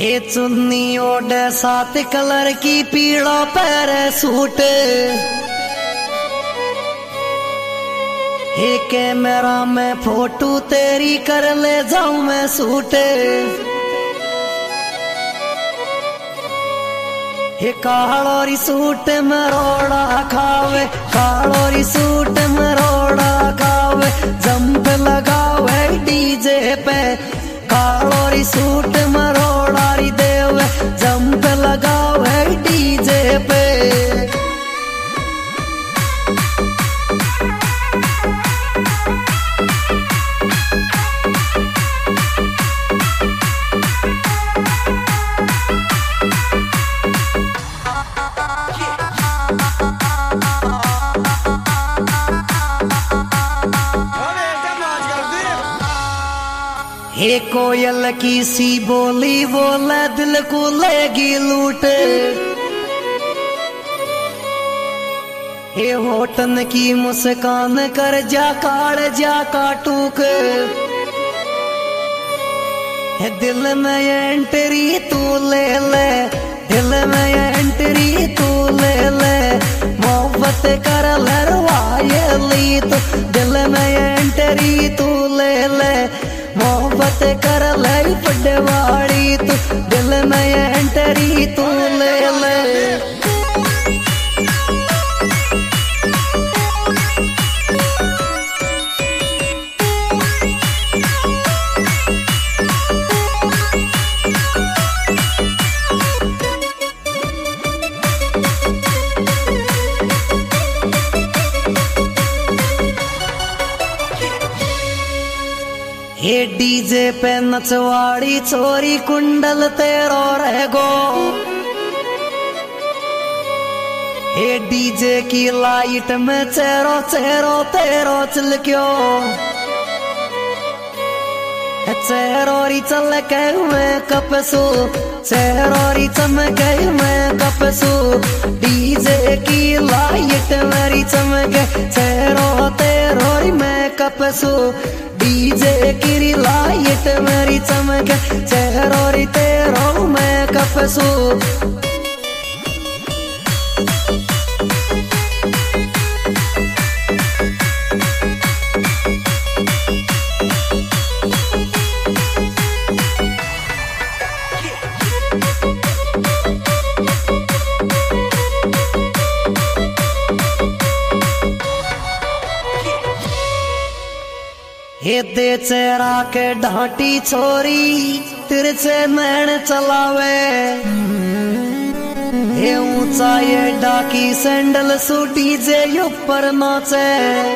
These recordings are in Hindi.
हे चुन्नी ओढ़े 7 कलर की पीड़ा पहरे सूट। हे कैमरा में फोटो तेरी कर ले जाऊं मैं सूट। हे कालोरी सूट में रोड़ा खावे, कालोरी सूट में रोड़ा खावे, जंप लगावे डीजे पे। कालोरी सूट में रोड़ारी देवे, जंप लगावे डीजे पे। हे कोयल की सी बोली बोले दिल को लेगी लूट। हे होठन की मुस्कान कर जा काड़ जा काटूक। हे दिल में एंट्री तू ले ले, दिल में एंट्री तू ले ले, मोहब्बत कर लरवायली तो दिल में एंट्री तू ले ले, मोहब्बत कर लाई पड़वाड़ी तू दिल में एंट्री तू ले ले। हे डीजे पे नचवाड़ी छोरी कुंडल तेरो रहेगो। हे डीजे की लाइट में चेहरो चेहरो तेरो चलक्यो। चेहरोरी चल के मैं कपसू, चेहरोरी चमके मैं कपसू, डीजे की लाइट मेरी चमके चेहरो तेरोरी मैं कपसू, डीजे की लाइट मेरी चमके चेहरोरी तेरो मैं कपसू। हे दे चेहरा के ढाटी छोरी तिरछे नैन चलावे। हे ऊंचा ये डाकी सैंडल सूटी जे ऊपर नाचे।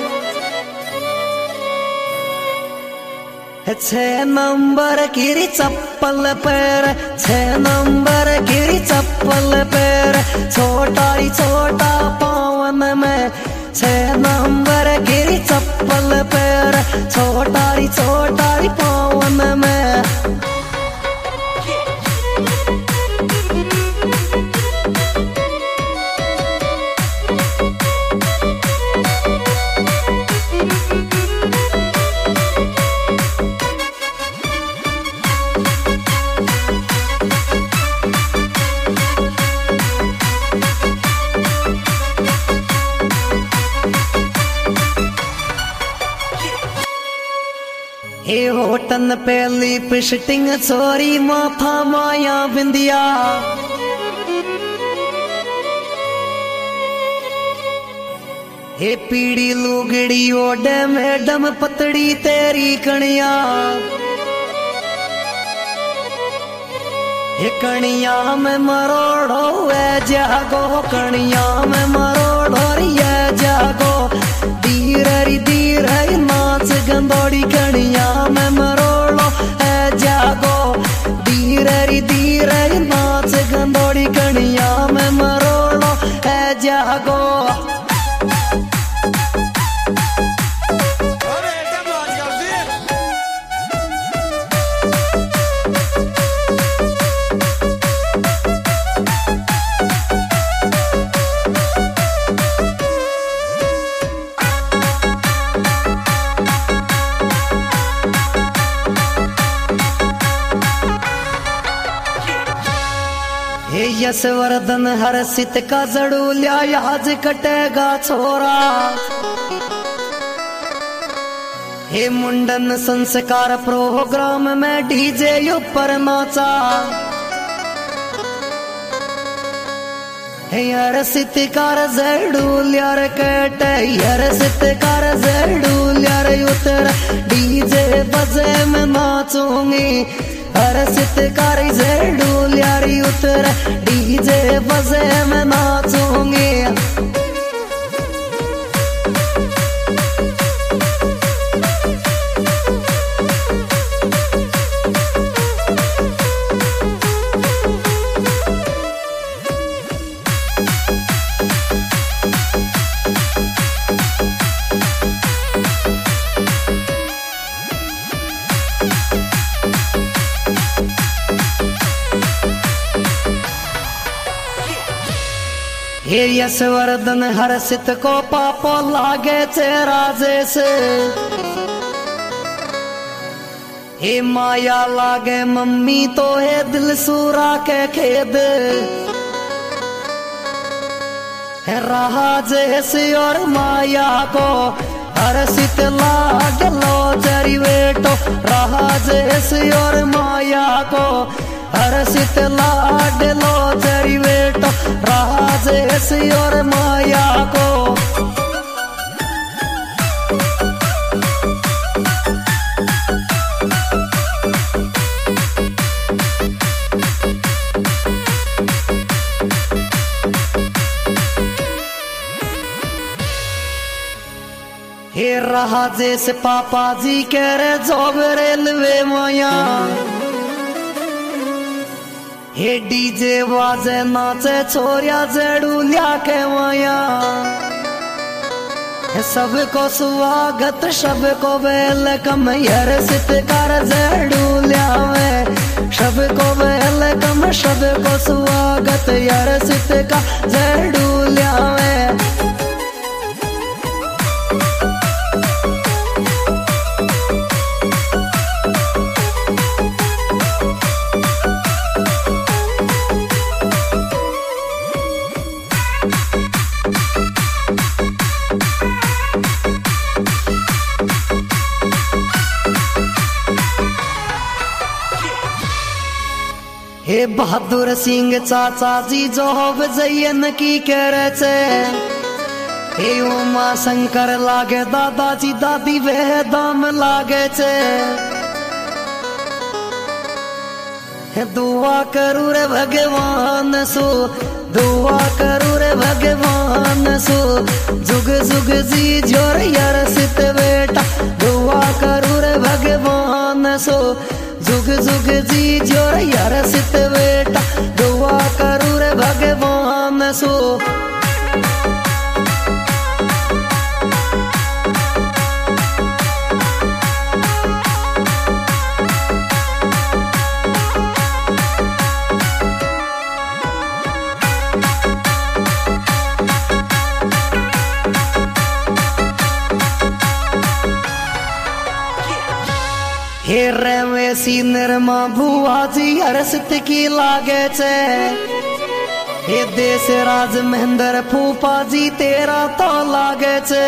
6 नंबर की चप्पल पैर, 6 नंबर की चप्पल पैर, छोटा ही छोटा पावन में 6 नंबर की चप्पल पैर, छोटा ही पावन में। हे होटन पे लिपस्टिक छोरी माथा माया बिंदिया। हे पीड़ी लुगड़ी ओढ़े मैडम पतड़ी तेरी कणिया। हे कणिया में मरोड़ो है जागो, कणिया में मरोड़ो है जागो, धीरे धीरे नाच गंदोड़ी कणिया में मरोड़ो है जागो, धीरे धीरे नाच गंदोड़ी कणिया में मरोड़ो है जागो। हे यशवर्धन हर्षित का जड़ूल्या आज कटेगा छोरा। हे मुंडन संस्कार प्रोग्राम में डीजे ऊपर नाचा। हे हर्षित कार जड़ूल्यार कटे हर्षित कार जड़ूल्यार उतर डीजे बजे में नाचूंगी। हर्षित कारी जड़ूल्यारी उतर डीजे बजे में नाचूंगी। हे यशवर्धन हर्षित को पापो लागे राजे से। हे माया लागे मम्मी तो है दिल सूरा के खेद। है रहा जैसे और माया को हर्षित लाग लो जरी बेटो। रहा जैसे और माया को हर्षित लाड लो जरी बेटो। रहा जैसे और माया को हे रहा जैसे पापा जी कह रहे जॉब रेलवे माया। हे डीजे वाजे नाचे छोरिया जड़ूल्या के माया। सबको स्वागत सबको वेलकम हर्षित कर जड़ूल्या में। सबको वेलकम सबको स्वागत हर्षित का जड़ूल्या में। हे बहादुर सिंह चाचा जी जोब जयन की करे छे। हे उमा शंकर लागे दादाजी दादी वह दाम लागे छे। हे दुआ करू रे भगवान सो दुआ करू रे भगवान सो। जुग जुग जी जोर हर्षित बेटा दुआ करू रे भगवान सो। जुग जुग जी जोर हर्षित बेटा दुआ करू रे भगवान सो। हे रेवेसी निर्मा भुआ जी हर्षित की लागे छे। हे देश राज महेंद्र फूफा जी तेरा तो लागे छे।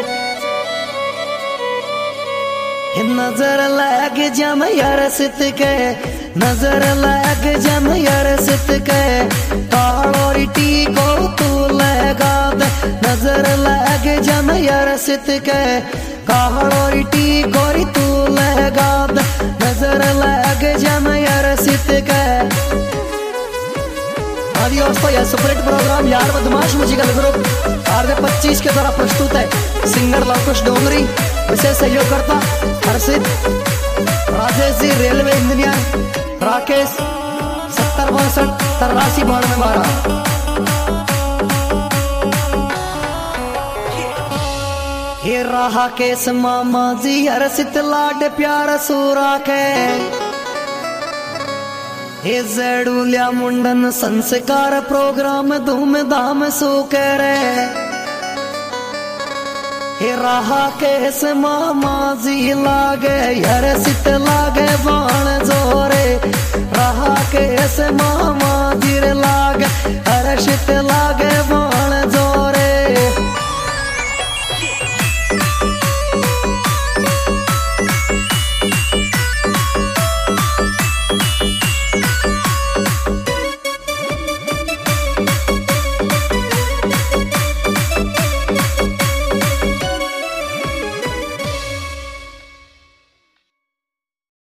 हे नजर लग जम हर्षित के नजर लग जम हर्षित के। कालोरी टीको तू लगा दे नजर लग जम हर्षित के। कालोरी टीको तू लगा दे नजर लग जम हर्षित के। आदि दोस्तों यह सुपरहिट प्रोग्राम यार बदमाश म्यूजिकल ग्रुप RJ25 के द्वारा प्रस्तुत है। सिंगर लवकुश डोंगरी विशेष सहयोग करता हर्षित राजेश जी रेलवे इंजीनियर राकेश 70 62 83 92 हे रहा केस मामा जी हर्षित लाड प्यार सूरा के। हे जड़ूल्या मुंडन संस्कार प्रोग्राम धूमधाम सो करे। हे रहा केस मामा जी लागे हर्षित लागे बाण जोरे। रहा केस मामा जी ला रश ते लागे